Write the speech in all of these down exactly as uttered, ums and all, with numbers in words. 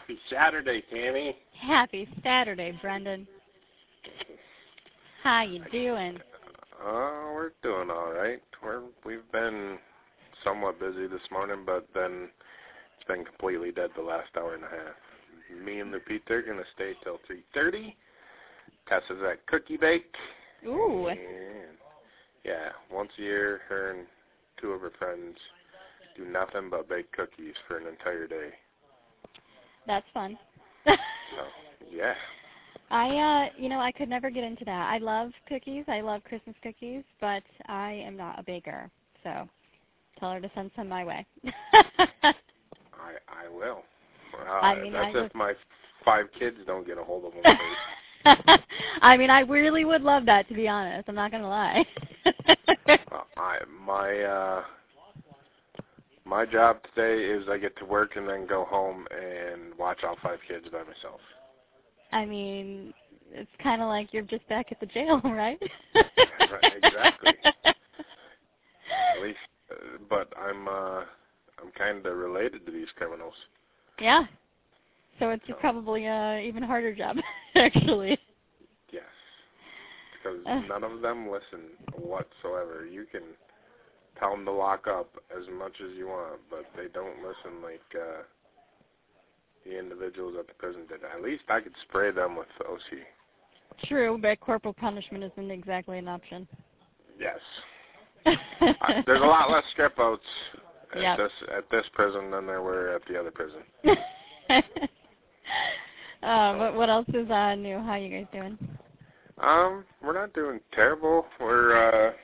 Happy Saturday, Tammy. Happy Saturday, Brendan. How you doing? Oh, we're doing all right. We're we've been somewhat busy this morning, but then it's been completely dead the last hour and a half. Me and Lupita are gonna stay till three thirty. Tessa's at Cookie Bake. Ooh. And yeah, once a year, her and two of her friends do nothing but bake cookies for an entire day. That's fun. So, yeah. I, uh, you know, I could never get into that. I love cookies. I love Christmas cookies, but I am not a baker. So tell her to send some my way. I I will. Uh, I mean, that's I if was... my five kids don't get a hold of them first. I mean, I really would love that, to be honest. I'm not going to lie. uh, I, my, uh, my job today is I get to work and then go home and watch all five kids by myself. I mean, it's kind of like you're just back at the jail, right? Right, exactly. At least, uh, but I'm uh, I'm kind of related to these criminals. Yeah. So it's So, probably an even harder job, actually. Yes, because Uh. none of them listen whatsoever. You can tell them to lock up as much as you want, but they don't listen like uh, the individuals at the prison did. At least I could spray them with O C. True, but corporal punishment isn't exactly an option. Yes. uh, there's a lot less strip outs at yep. this at this prison than there were at the other prison. uh, but what else is uh, new? How you guys doing? Um, we're not doing terrible. We're uh,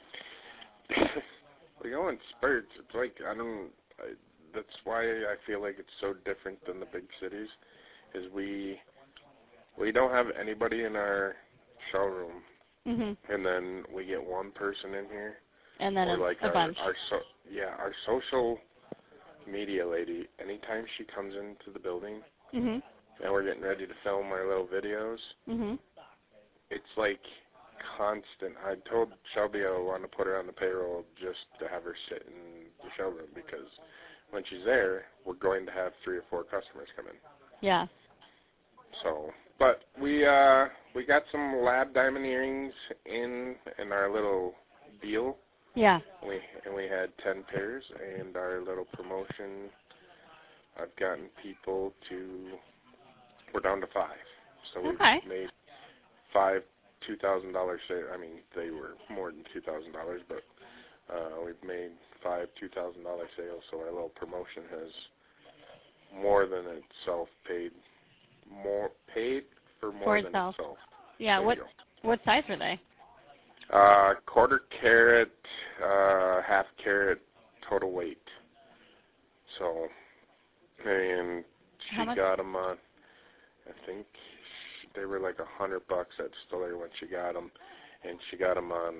we go in spurts. It's like I don't. I, that's why I feel like it's so different than the big cities. Is we we don't have anybody in our showroom, mm-hmm. and then we get one person in here. And then or a, like a our, bunch. Our so, yeah, our social media lady, anytime she comes into the building mm-hmm. and we're getting ready to film our little videos, mm-hmm. it's like constant. I told Shelby I want to put her on the payroll just to have her sit in the showroom because when she's there, we're going to have three or four customers come in. Yeah. So, but we uh we got some lab diamond earrings in in our little deal. Yeah. We and we had ten pairs, and our little promotion, I've gotten people to, we're down to five. So we've okay. made five two thousand dollars sales. I mean, they were more than two thousand dollars, but uh, we've made five two thousand dollars sales, so our little promotion has more than itself paid, more paid for more for than itself. itself. Yeah, there what what size were they? Uh, quarter carat, uh, half carat, total weight. So, and she got them on, I think they were like a hundred bucks at Stiller when she got them, and she got them on,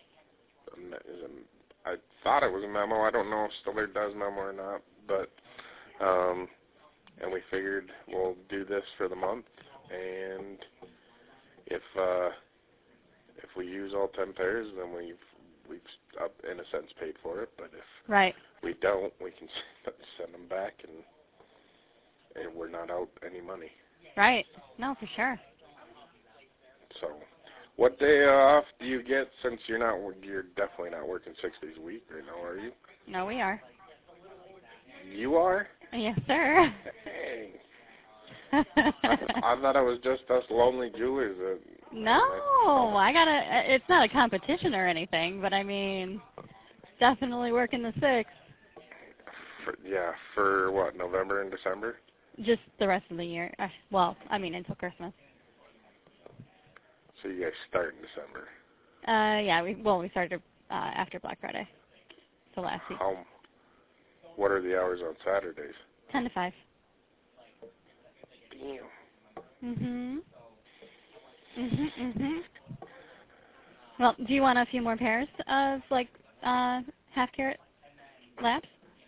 I thought it was a memo. I don't know if Stiller does memo or not, but, um, and we figured we'll do this for the month, and if, uh, if we use all ten pairs, then we've, we've uh, in a sense, paid for it. But if right. we don't, we can send them back, and, and we're not out any money. Right. No, for sure. So, what day off do you get since you're not, you're definitely not working six days a week right now, are you? No, we are. You are? Yes, sir. Hey. I, I thought it was just us lonely jewelers that... No, I gotta. It's not a competition or anything, but I mean, definitely working the six. For, yeah, for what, November and December? Just the rest of the year. Uh, well, I mean, until Christmas. So you guys start in December? Uh, yeah. We well, we started uh, after Black Friday, so last week. How? What are the hours on Saturdays? Ten to five. Damn. Mhm. Mhm. Mhm. Well, do you want a few more pairs of like uh, half carat laps?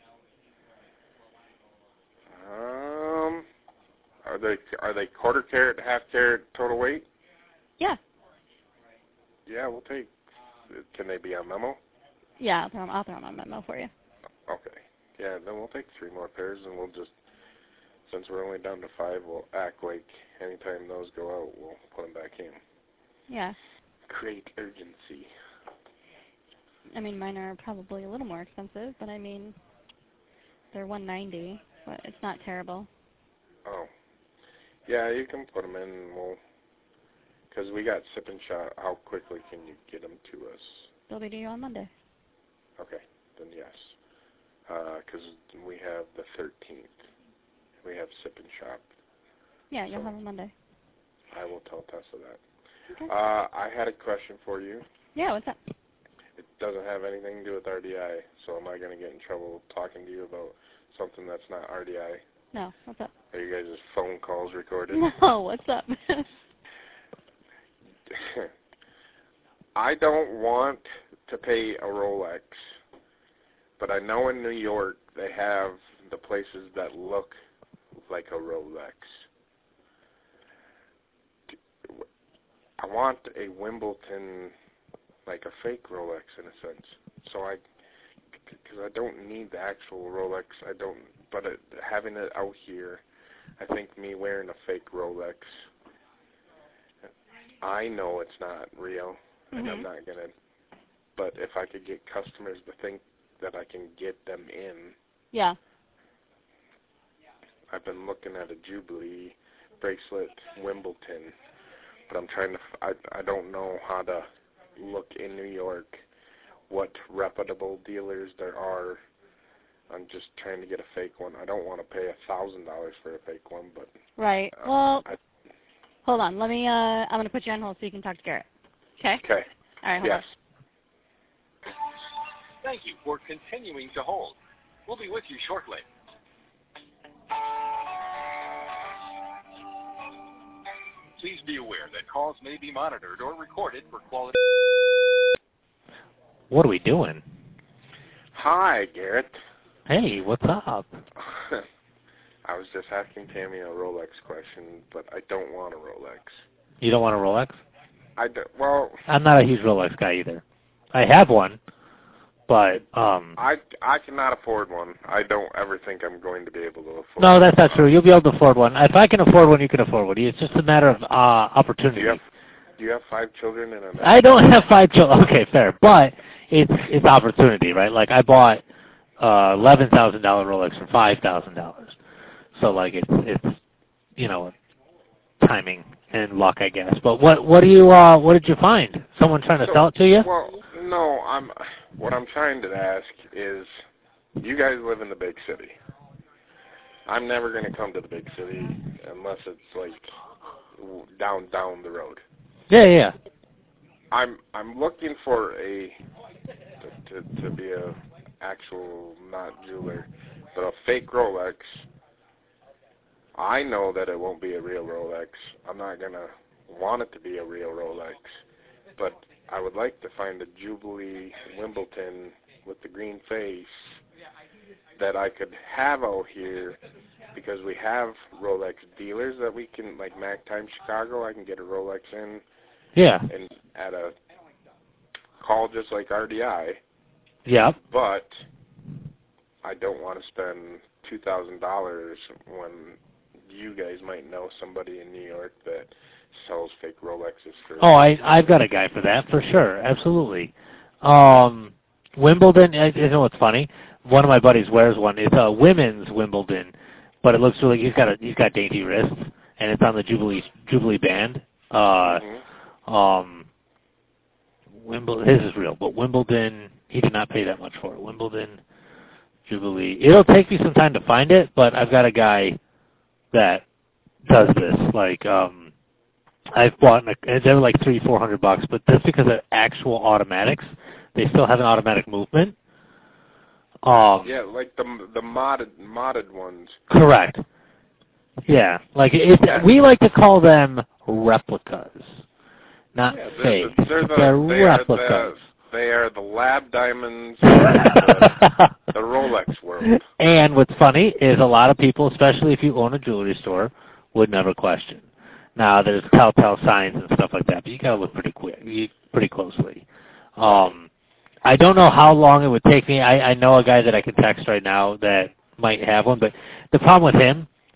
Um, are they are they quarter carat, half carat total weight? Yeah. Yeah, we'll take. Can they be on memo? Yeah, I'll throw them, I'll throw them on memo for you. Okay. Yeah, then we'll take three more pairs, and we'll just since we're only down to five, we'll act like anytime those go out, we'll put them back in. Yeah. Create urgency. I mean, mine are probably a little more expensive, but I mean, they're one ninety, but it's not terrible. Oh. Yeah, you can put them in, and we'll, because we got sip and shot. How quickly can you get them to us? They'll be due on Monday. Okay, then yes. Because uh, we have the thirteenth. We have sip and shop. Yeah, you'll so have them Monday. I will tell Tessa that. Okay. Uh, I had a question for you. Yeah, what's up? It doesn't have anything to do with R D I, so am I going to get in trouble talking to you about something that's not R D I? No, what's up? Are you guys' phone calls recorded? No, what's up? I don't want to pay a Rolex, but I know in New York they have the places that look like a Rolex. I want a Wimbledon, like a fake Rolex in a sense. So I, because I don't need the actual Rolex, I don't, but it, having it out here, I think me wearing a fake Rolex, I know it's not real, and mm-hmm. I'm not going to, but if I could get customers to think that I can get them in. Yeah. I've been looking at a Jubilee bracelet, Wimbledon, but I'm trying to, I, I don't know how to look in New York what reputable dealers there are. I'm just trying to get a fake one. I don't want to pay a thousand dollars for a fake one, but right. Uh, well, I, hold on. Let me. Uh, I'm going to put you on hold so you can talk to Garrett. Okay. Okay. All right. Hold yes. on. Thank you for continuing to hold. We'll be with you shortly. Please be aware that calls may be monitored or recorded for quality. What are we doing? Hi, Garrett. Hey, what's up? I was just asking Tammy a Rolex question, but I don't want a Rolex. You don't want a Rolex? I do, well, I'm not a huge Rolex guy either. I have one, but um. I I cannot afford one. I don't ever think I'm going to be able to afford. No, that's not true. You'll be able to afford one. If I can afford one, you can afford one. It's just a matter of uh, opportunity. Do you have, do you have five children and a? I don't have five children. Okay, fair, but it's it's opportunity, right? Like I bought uh, eleven thousand dollar Rolex for five thousand dollars. So like it's it's you know timing and luck, I guess. But what what do you uh what did you find? Someone trying to so, sell it to you? Well, no. I'm. What I'm trying to ask is, you guys live in the big city. I'm never going to come to the big city unless it's like down down the road. Yeah, yeah. I'm I'm looking for a to to, to be a actual not jeweler, but a fake Rolex. I know that it won't be a real Rolex. I'm not gonna want it to be a real Rolex, but I would like to find a Jubilee Wimbledon with the green face that I could have out here, because we have Rolex dealers that we can, like Mac Time Chicago, I can get a Rolex in. Yeah. And at a call just like R D I. Yeah. But I don't want to spend two thousand dollars when you guys might know somebody in New York that sells fake Rolexes for. Oh, I I've got a guy for that for sure, absolutely. Um, Wimbledon. You know what's funny? One of my buddies wears one. It's a women's Wimbledon, but it looks really. He's got a he's got dainty wrists, and it's on the Jubilee Jubilee band. Uh, mm-hmm. Um, Wimbledon. His is real, but Wimbledon. He did not pay that much for it. Wimbledon, Jubilee. It'll take me some time to find it, but I've got a guy that does this. Like, um, I've bought, they were like three, four hundred bucks, but that's because of actual automatics. They still have an automatic movement. Um, yeah, like the the modded modded ones. Correct. Yeah, like it, we like to call them replicas, not yeah, they're fake. The, they're the, they're they replicas. Are the, they are the lab diamonds of the, the Rolex world. And what's funny is a lot of people, especially if you own a jewelry store, would never question. Now, there's telltale signs and stuff like that, but you got to look pretty quick, pretty closely. Um, I don't know how long it would take me. I, I know a guy that I can text right now that might have one, but the problem with him,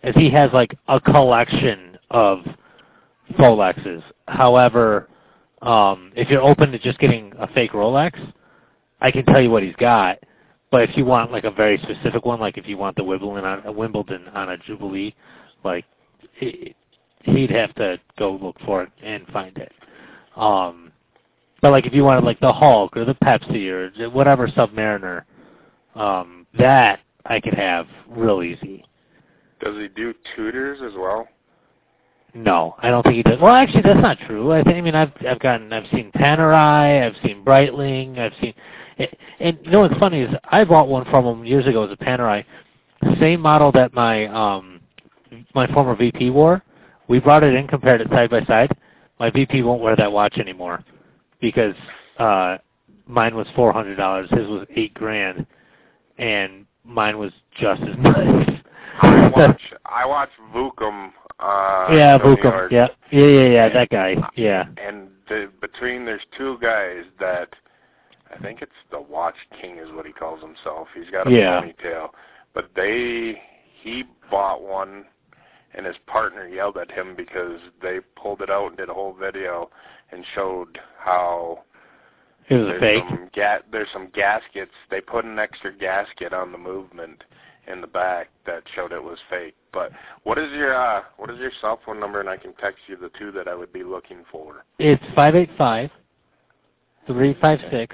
is he has like a collection of Rolexes. However, um, if you're open to just getting a fake Rolex, I can tell you what he's got. But if you want like a very specific one, like if you want the Wimbledon on a Wimbledon on a Jubilee, like he, he'd have to go look for it and find it. Um, but like if you wanted like the Hulk or the Pepsi or whatever Submariner, um, that I could have real easy. Does he do Tudors as well? No, I don't think he does. Well, actually, that's not true. I think. I mean, I've I've gotten, I've seen Panerai, I've seen Breitling, I've seen, and you know what's funny is I bought one from him years ago as a Panerai, same model that my um my former V P wore. We brought it in, compared it side by side. My V P won't wear that watch anymore because uh mine was four hundred dollars, his was eight grand, and mine was just as nice. I watch I watch Vucom. Uh, yeah, from New Vucom. York. Yeah, yeah, yeah, yeah. And, that guy. Yeah. And the, between there's two guys that I think it's the Watch King is what he calls himself. He's got a yeah. ponytail, but they he bought one, and his partner yelled at him because they pulled it out and did a whole video and showed how it was there's a fake. Some ga- there's some gaskets. They put an extra gasket on the movement in the back that showed it was fake. But what is your uh, what is your cell phone number, and I can text you the two that I would be looking for. It's five eight five, three five six,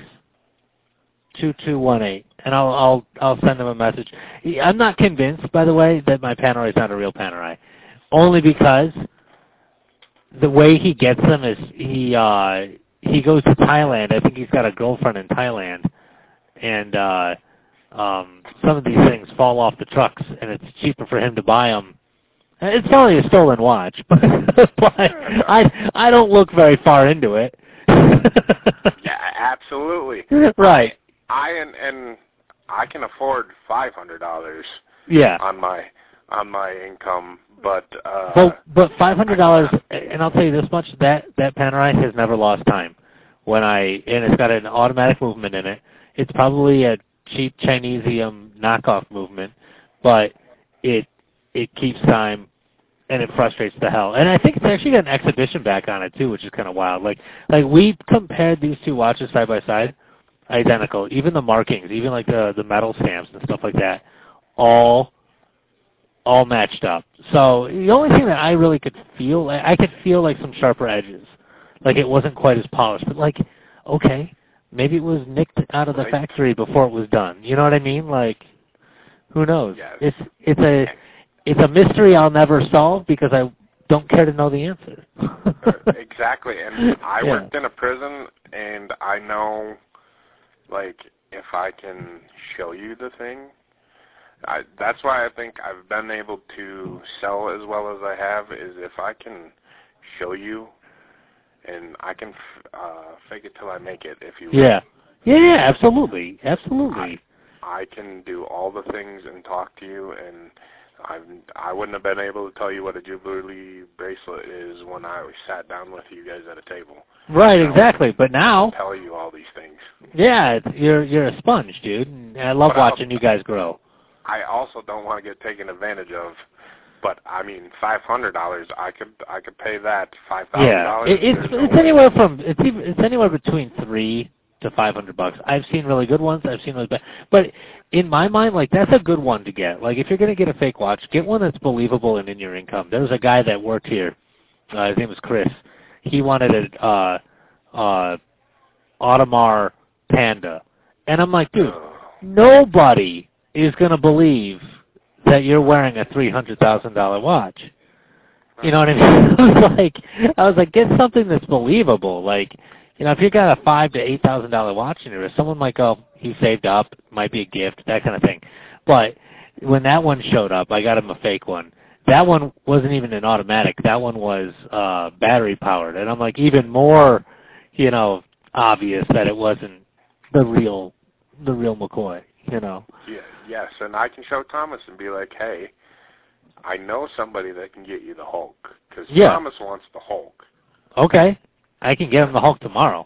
two two one eight, and I'll I'll I'll send them a message. I'm not convinced, by the way, that my Panerai is not a real Panerai, only because the way he gets them is he uh, he goes to Thailand. I think he's got a girlfriend in Thailand, and uh, um, some of these things fall off the trucks, and it's cheaper for him to buy them. It's probably a stolen watch, but, but I I don't look very far into it. Yeah, absolutely. Right. I and and I can afford five hundred dollars. Yeah. On my on my income, but uh, but but five hundred dollars, and I'll tell you this much: that that Panerai has never lost time. When I and it's got an automatic movement in it. It's probably a cheap Chinesium knockoff movement, but it it keeps time. And it frustrates the hell. And I think it's actually got an exhibition back on it too, which is kind of wild. Like, like we compared these two watches side by side, identical. Even the markings, even like the the metal stamps and stuff like that, all all matched up. So the only thing that I really could feel, I could feel like some sharper edges, like it wasn't quite as polished. But like, okay, maybe it was nicked out of the factory before it was done. You know what I mean? Like, who knows? Yes. It's it's a It's a mystery I'll never solve because I don't care to know the answer. Exactly. And I yeah. worked in a prison, and I know, like, if I can show you the thing, I, that's why I think I've been able to sell as well as I have, is if I can show you, and I can uh, fake it till I make it, if you will. Yeah. Yeah, yeah, absolutely. Absolutely. I, I can do all the things and talk to you, and I I wouldn't have been able to tell you what a Jubilee bracelet is when I sat down with you guys at a table. Right, exactly. But now, tell you all these things. Yeah, it's, you're you're a sponge, dude. And I love but watching I'll, you guys grow. I also don't want to get taken advantage of. But I mean, five hundred dollars. I could I could pay that five thousand yeah. dollars. It, it's no it's way. anywhere from it's even, it's anywhere between three to five hundred bucks. I've seen really good ones. I've seen really bad. But in my mind, like, that's a good one to get. Like, if you're going to get a fake watch, get one that's believable and in your income. There was a guy that worked here. Uh, his name was Chris. He wanted a uh, uh, Audemars Panda, and I'm like, dude, nobody is going to believe that you're wearing a three hundred thousand dollar watch. You know what I mean? I was like, I was like, get something that's believable. Like, you know, if you got a five to eight thousand dollar watch in your wrist, someone might go, he saved up, might be a gift, that kind of thing. But when that one showed up, I got him a fake one. That one wasn't even an automatic. That one was uh, battery powered, and I'm like, even more, you know, obvious that it wasn't the real, the real McCoy. You know. Yeah, yes, and I can show Thomas and be like, hey, I know somebody that can get you the Hulk, because yeah. Thomas wants the Hulk. Okay. I can get him the Hulk tomorrow.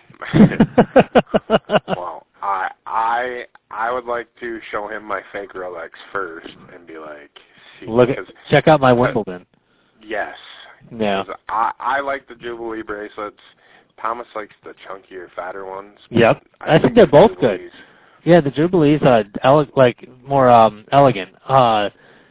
Well, I I I would like to show him my fake Rolex first and be like, see. Look at, check out my Wimbledon. Yes. Yeah. I, I like the Jubilee bracelets. Thomas likes the chunkier, fatter ones. Yep. I, I think, think they're the both Jubilees. good. Yeah, the Jubilees are ele- like more um, elegant. Uh,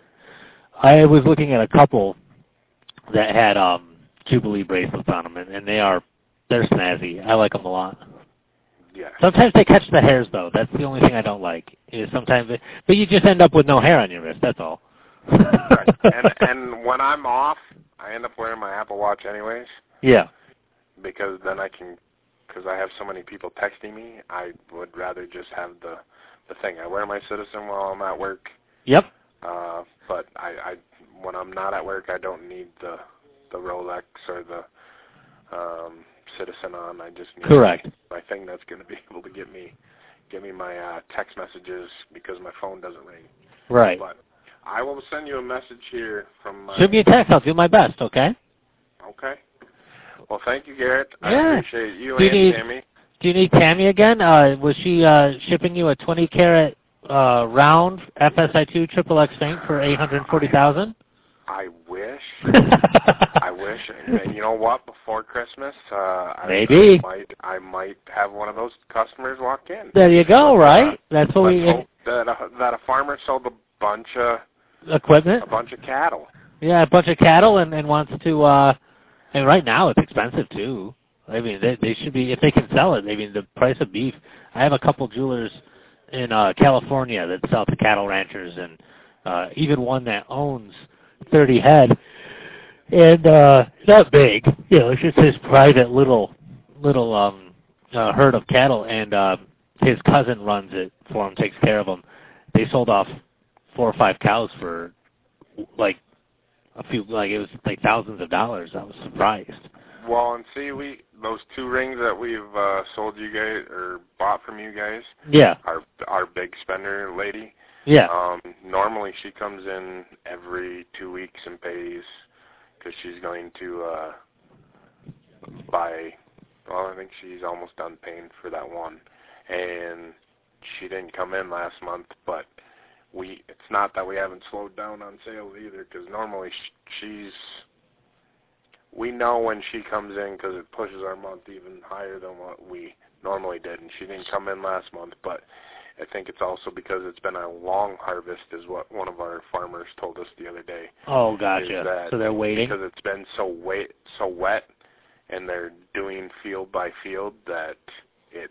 I was looking at a couple that had um, Jubilee bracelets on them, and, and they are they're snazzy. I like them a lot. Yes. Sometimes they catch the hairs, though. That's the only thing I don't like. Is sometimes, it, but you just end up with no hair on your wrist. That's all. Right. And and when I'm off, I end up wearing my Apple Watch anyways. Yeah. Because then I can, because I have so many people texting me, I would rather just have the the thing. I wear my Citizen while I'm at work. Yep. Uh, but I, I when I'm not at work, I don't need the the Rolex or the um, Citizen on. I just need Correct. my thing that's going to be able to get me get me my uh, text messages because my phone doesn't ring. Right. But I will send you a message here from my... Shoot me a text. I'll do my best, okay? Okay. Well, thank you, Garrett. Yeah. I appreciate you do you and need, Tammy. Do you need Tammy again? Uh, was she uh, shipping you a twenty carat uh, round F S I two triple X Fink for eight hundred forty thousand dollars? I wish. I wish. And you know what? Before Christmas, uh, maybe I, I might I might have one of those customers walk in. There you go. But, right. Uh, That's what let's we hope that a, that a farmer sold a bunch of equipment, a bunch of cattle. Yeah, a bunch of cattle, and, and wants to. Uh, and right now it's expensive too. I mean, they they should be if they can sell it. I mean, the price of beef. I have a couple jewelers in uh, California that sell to cattle ranchers, and uh, even one that owns thirty head, and uh, not big. You know, it's just his private little little um, uh, herd of cattle, and uh, his cousin runs it for him, takes care of them. They sold off four or five cows for like a few, like it was like thousands of dollars. I was surprised. Well, and see, we those two rings that we've uh, sold you guys or bought from you guys. Yeah. Our our big spender lady. Yeah. Um, normally she comes in every two weeks and pays because she's going to uh, buy. Well, I think she's almost done paying for that one, and she didn't come in last month. But we, it's not that we haven't slowed down on sales either, because normally sh- she's. We know when she comes in because it pushes our month even higher than what we normally did, and she didn't come in last month. But I think it's also because it's been a long harvest, is what one of our farmers told us the other day. Oh, gotcha. So they're waiting because it's been so wet, so wet, and they're doing field by field that it's.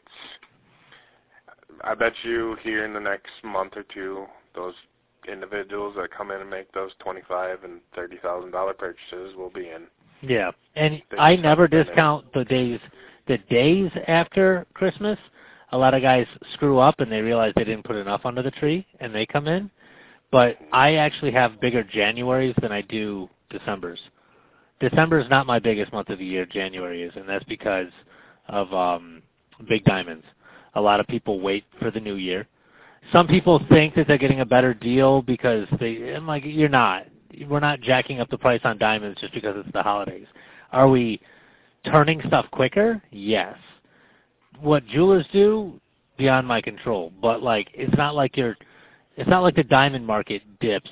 I bet you here in the next month or two, those individuals that come in and make those twenty-five and thirty thousand dollar purchases will be in. Yeah, and I never discount the days, the days after Christmas. A lot of guys screw up and they realize they didn't put enough under the tree, and they come in. But I actually have bigger Januaries than I do Decembers. December is not my biggest month of the year. January is, and that's because of um, big diamonds. A lot of people wait for the new year. Some people think that they're getting a better deal because they. I'm like, you're not. We're not jacking up the price on diamonds just because it's the holidays. Are we turning stuff quicker? Yes. What jewelers do, beyond my control. But like, it's not like you're, it's not like the diamond market dips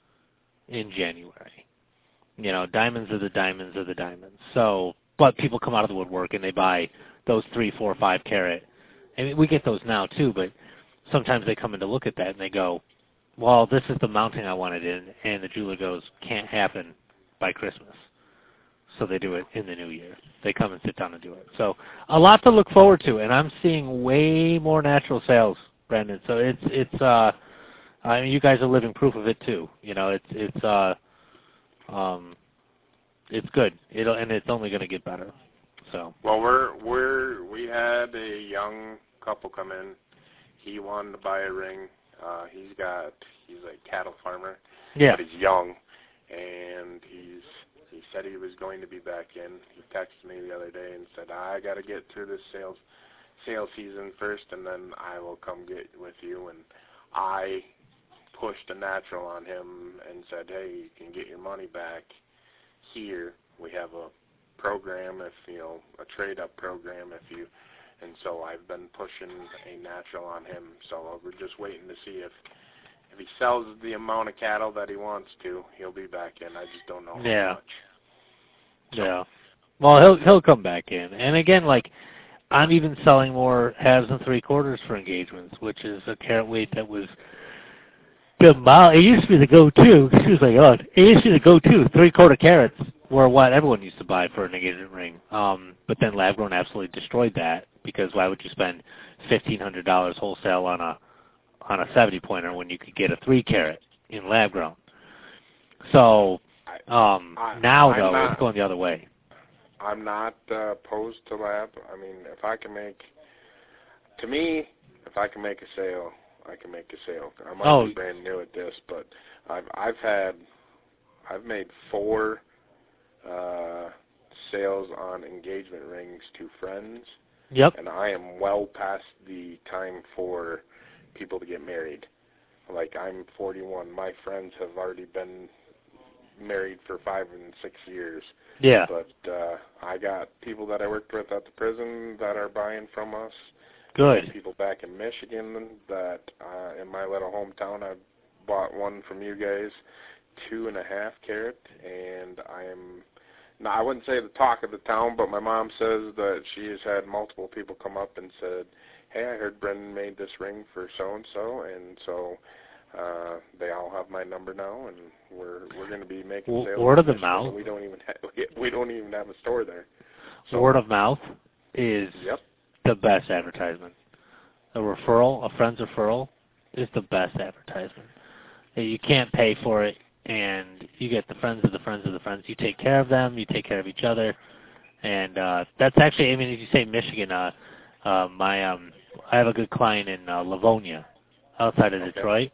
in January. You know, diamonds are the diamonds are the diamonds. So, but people come out of the woodwork and they buy those three, four, five carat. I mean, we get those now too, but sometimes they come in to look at that and they go, well, this is the mounting I wanted in, and the jeweler goes, can't happen by Christmas. So they do it in the new year. They come and sit down and do it. So a lot to look forward to, and I'm seeing way more natural sales, Brandon. So it's it's uh, I mean, you guys are living proof of it too. You know, it's it's uh, um, it's good. It'll and it's only going to get better. So. Well, we're we're we had a young couple come in. He wanted to buy a ring. Uh, he's got he's a cattle farmer. Yeah. But he's young, and he's he said he was going to be back in. He texted me the other day and said, I got to get through this sales sales season first, and then I will come get with you. And I pushed a natural on him and said, hey, you can get your money back here. We have a program, if you know, a trade-up program, if you. And so I've been pushing a natural on him. So we're just waiting to see if if he sells the amount of cattle that he wants to, he'll be back in. I just don't know how Yeah. much. So, Yeah. Well, he'll he'll come back in. And again, like, I'm even selling more halves and three quarters for engagements, which is a carat weight that was the mile. It used to be the go-to. Excuse my God. It used to be the go-to. Three-quarter carats were what everyone used to buy for an engagement ring. Um, but then lab-grown absolutely destroyed that, because why would you spend fifteen hundred dollars wholesale on a on a seventy pointer when you could get a three carat in lab-grown? So um, I, now, I'm though, not, it's going the other way. I'm not uh, opposed to lab. I mean, if I can make, to me, if I can make a sale, I can make a sale. I might Oh. be brand new at this, but I've I've had, I've made four uh, sales on engagement rings to friends. Yep. And I am well past the time for people to get married. Like, I'm forty-one. My friends have already been married for five and six years. Yeah. But uh, I got people that I worked with at the prison that are buying from us. Good. People back in Michigan that uh, in my little hometown, I bought one from you guys, two and a half carat, and I am. Now, I wouldn't say the talk of the town, but my mom says that she has had multiple people come up and said, hey, I heard Brendan made this ring for so-and-so, and so uh, they all have my number now, and we're we're going to be making W- sales. word of the Michigan, mouth? and We don't even have, we don't even have a store there. So, Word of mouth is Yep. the best advertisement. A referral, a friend's referral, is the best advertisement. You can't pay for it, and you get the friends of the friends of the friends. You take care of them, you take care of each other, and uh, that's actually, I mean, if you say Michigan, uh, uh, my um, I have a good client in uh, Livonia, outside of Okay. Detroit,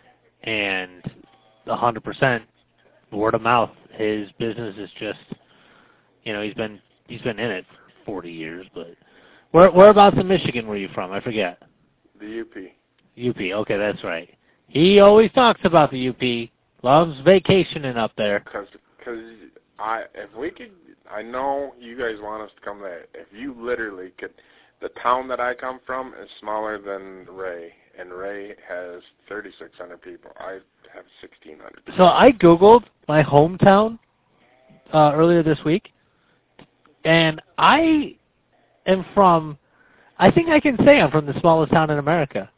and one hundred percent word of mouth. His business is just, you know, he's been he's been in it for forty years, but where whereabouts in Michigan were you from? I forget. The U P. U P. Okay, that's right. He always talks about the U P. Loves vacationing up there. Because cause I, if we could, I know you guys want us to come there. If you literally could, the town that I come from is smaller than Ray, and Ray has thirty-six hundred people. I have sixteen hundred. So I Googled my hometown uh, earlier this week, and I am from, I think I can say I'm from the smallest town in America.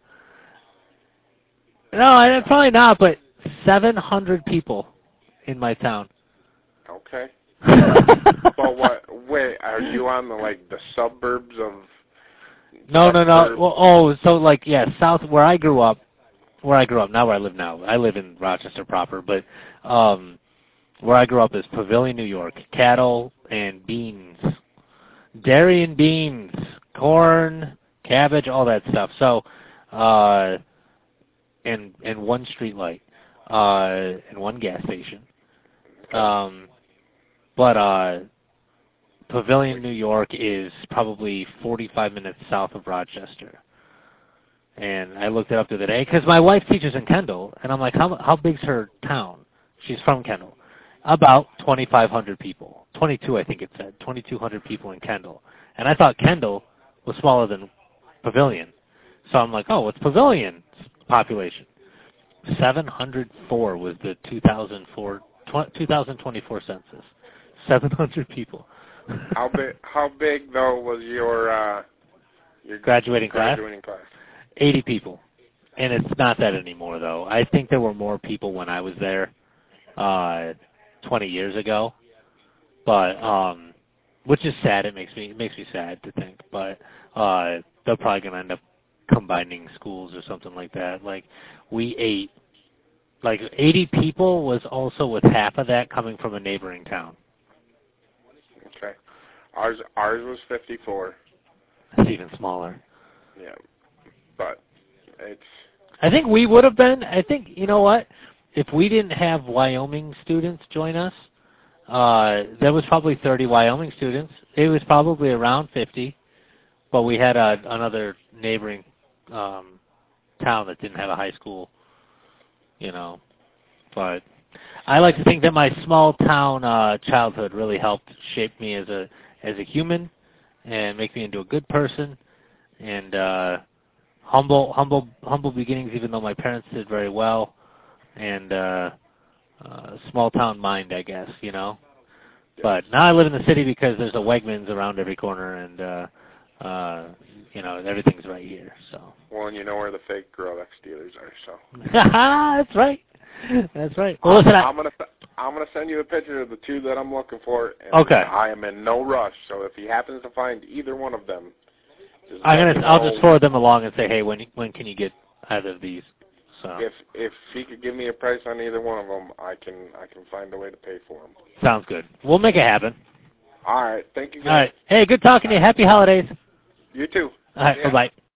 No, I- probably not, but seven hundred people in my town. Okay. But what? Wait, are you on the like the suburbs of? No, no, no. suburbs? Well, oh, so like, yeah, south where I grew up, where I grew up, not where I live now. I live in Rochester proper, but um, where I grew up is Pavilion, New York. Cattle and beans, dairy and beans, corn, cabbage, all that stuff. So, uh, and and one street light, uh, and one gas station. Um, but uh, Pavilion, New York is probably forty-five minutes south of Rochester. And I looked it up the other day because my wife teaches in Kendall, and I'm like, how how big's her town? She's from Kendall. About twenty-five hundred people. twenty-two, I think it said. twenty-two hundred people in Kendall. And I thought Kendall was smaller than Pavilion. So I'm like, oh, what's Pavilion's population? seven hundred four was the two thousand four, two thousand twenty-four census. seven hundred people. How big? How big though was your uh, your Graduating class? graduating class? eighty people. And it's not that anymore, though. I think there were more people when I was there uh, twenty years ago. But, um, which is sad. It makes me it makes me sad to think. But uh, they're probably going to end up combining schools or something like that. Like, we ate, like, eighty people was also with half of that coming from a neighboring town. Okay. Ours ours was fifty-four. That's even smaller. Yeah. But it's I think we would have been, I think, you know what, if we didn't have Wyoming students join us, uh, there was probably thirty Wyoming students. It was probably around fifty, but we had a, another neighboring um, town that didn't have a high school, you know. But I like to think that my small town uh, childhood really helped shape me as a as a human and make me into a good person, and uh, humble, humble, humble beginnings. Even though my parents did very well, and uh, uh, small town mind, I guess, you know. But now I live in the city because there's a Wegmans around every corner, and uh, uh, you know, everything's right here. So. Well, and you know where the fake Growlex dealers are, so. That's right. That's right. Well, listen, I'm, I, I'm gonna I'm gonna send you a picture of the two that I'm looking for. And okay. I am in no rush, so if he happens to find either one of them, just I'm let gonna. me I'll know. just forward them along and say, hey, when when can you get either of these? So. If if he could give me a price on either one of them, I can I can find a way to pay for them. Sounds good. We'll make it happen. All right. Thank you, guys. All right. Hey, good talking to you. Happy holidays. You too. All right. Yeah. Bye bye.